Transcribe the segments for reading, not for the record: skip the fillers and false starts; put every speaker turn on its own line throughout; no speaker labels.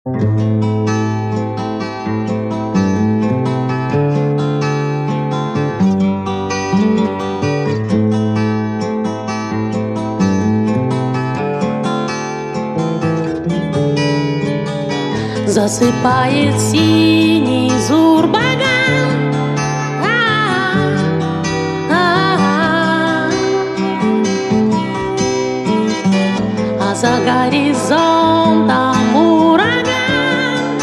Засыпает синий зурбаган, а за горизонтом ураган.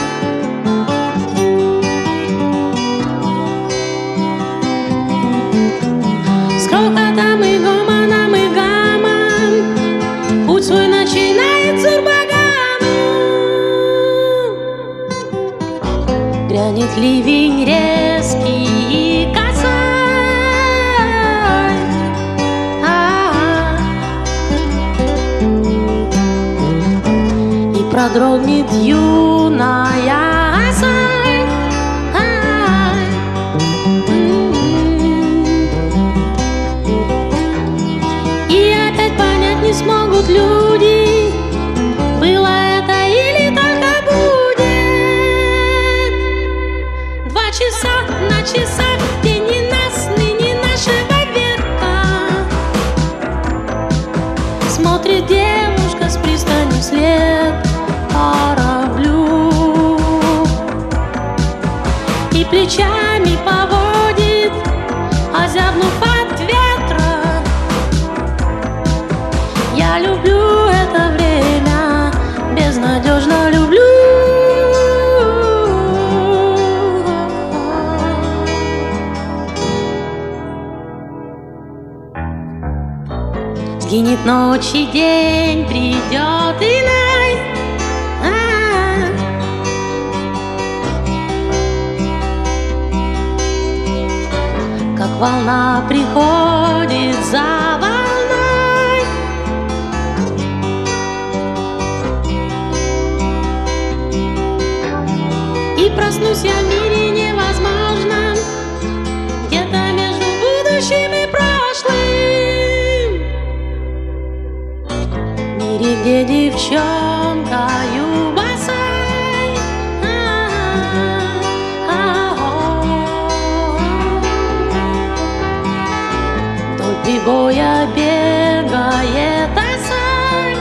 С грохотом и гомоном и гамом путь свой начинает зурбаган. Грянет ливень резкий и косой, и продрогнет юная осой. И опять понять не смогут люди, было это или только будет. 2 часа на часах, день ненастный, не нашего века. Смотрит девушка с пристани вслед кораблю и плечами поводит, озябнув от ветра. Я люблю это время, безнадежно люблю. Сгинет ночь и день, придет иной, как волна приходит за волной. И проснусь я в мире невозможном, где-то между будущим и прошлым. Где девчонкою босой вдоль прибоя бегает осой.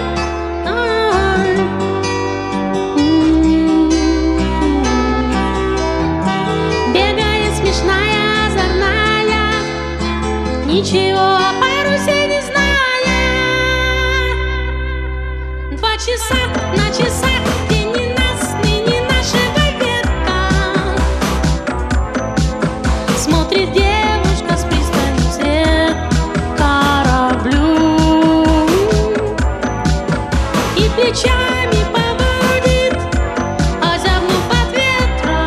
Бегает смешная, озорная, ничего о парусе не зная. 2 часа на часах, день ненастный, не нашего века. Смотрит девушка с пристани вслед кораблю и плечами поводит, озябнув от ветра.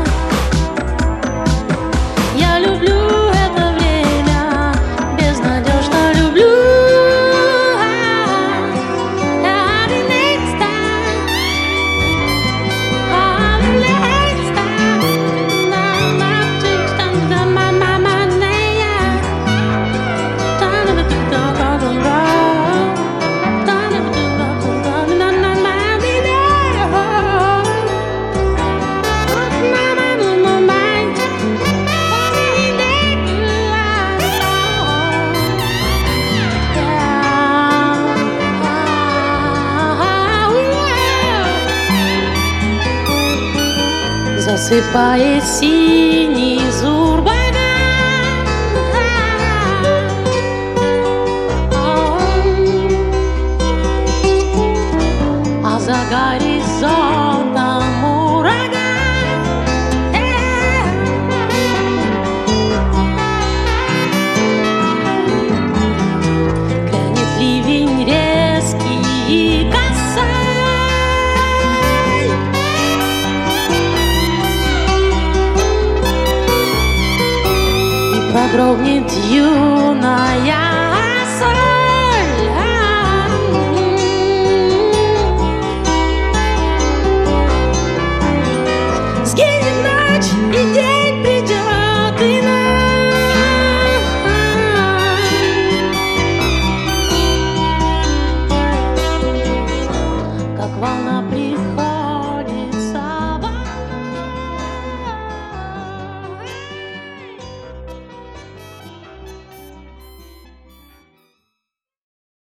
Я люблю это время, безнадежно люблю. Засыпает синий зурбаган, а за горизонтом ураган. Грянет ливень резкий и косой, продрогнет юная